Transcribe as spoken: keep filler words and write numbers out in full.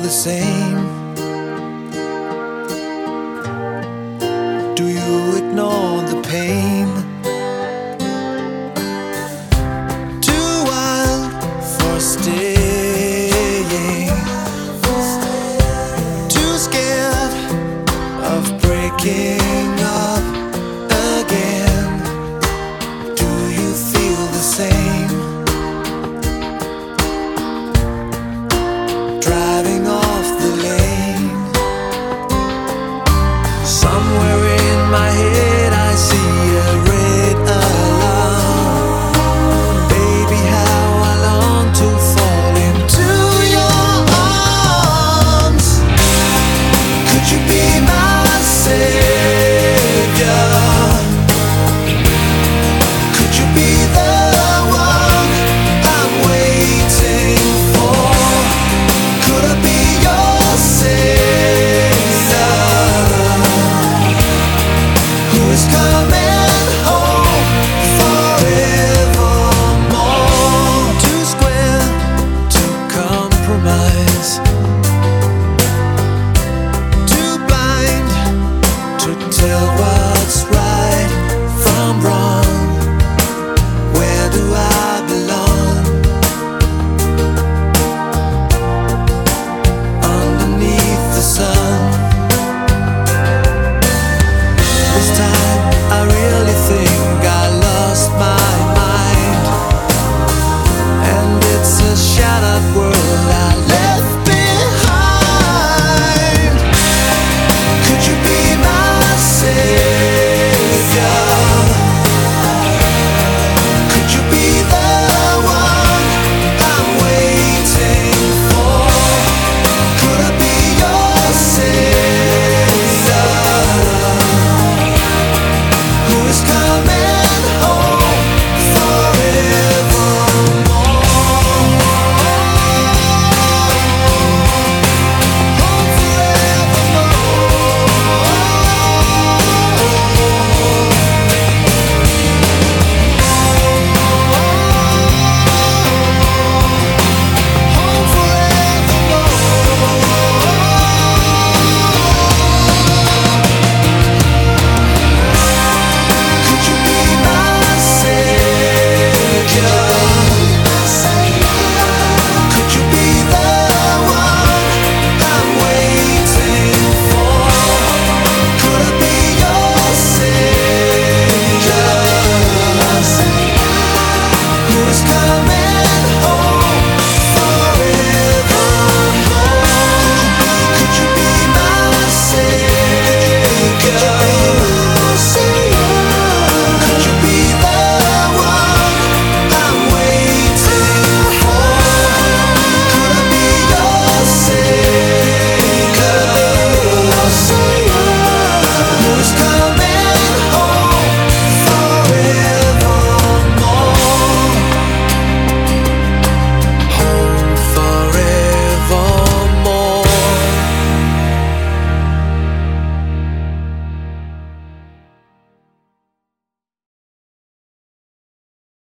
the same? Do you ignore the pain? Too wild for staying, too scared of breaking up again. Do you feel the same? Driving off the lane, somewhere in my head I see a red alarm. Baby, how I long to fall into your arms. Could you be my savior? Could you be the one I'm waiting for? Could I be your savior, who is coming home forevermore? Too square to compromise, too blind to tell what